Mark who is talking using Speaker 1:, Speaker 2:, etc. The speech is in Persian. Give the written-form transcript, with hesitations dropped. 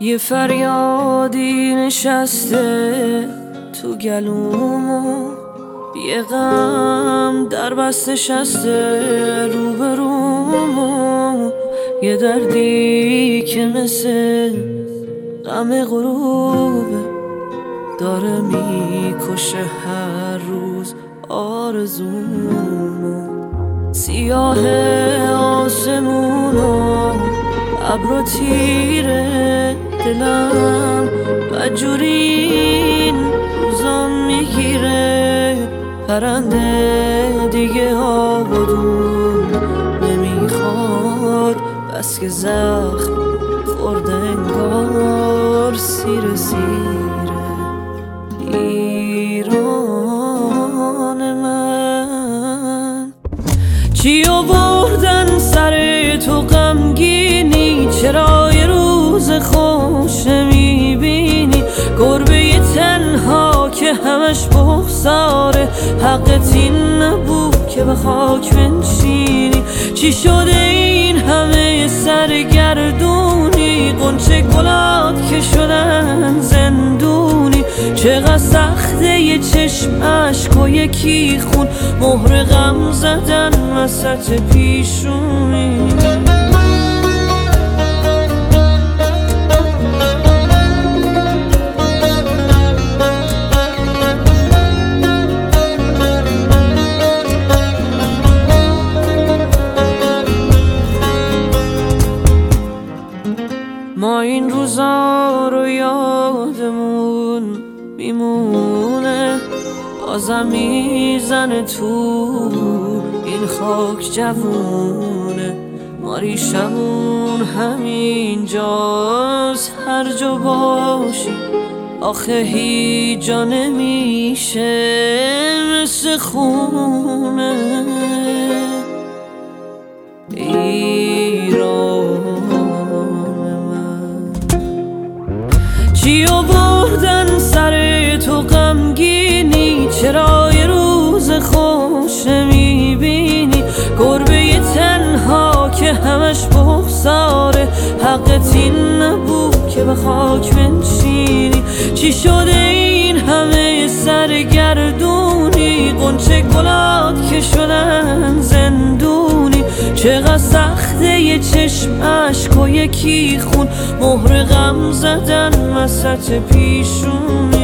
Speaker 1: یه فریادی نشسته تو گلومو، یه غم در بست نشسته روبرومو، یه دردی که مثل غم غروبه داره میکشه هر روز آرزومو. سیاه آسمونو ابر و تیره دلم بدجوری این روزا میگیره، پرنده دیگه آبادون نمیخواد بس که زخم خورده انگار سیر سیره. ایران من چی آوردن سر تو غمگینی؟ چرا یه روز خوش نمیبینی؟ گربه تنها که همش بغضاره، حقت این نبود که به خاک بنشینی. چی شده این همه سرگردونی؟ غنچه گلات که شدن زندونی. چقدر سخته یه چشم اشک و یکی خون، مهر غم زدن وسط پیشونی. ما این روزا رو یادمون میمونه، بازم میزنه تو این خاک جوونه. ما ریشمون همین جاست، هر جا باشی آخه هیچ جا نمیشه مثل خونه. چی آوردن سر تو غمگینی؟ چرا یه روز خوش نمیبینی؟ گربه تنها که همش بغضاره، حقت این نبود که به خاک بنشینی. چی شده این همه سرگردونی؟ غنچه گلات که شدن زندونی. چقدر سخته یه چشم اشک و یکی خون، مهر غم زدن وسط پیشونی.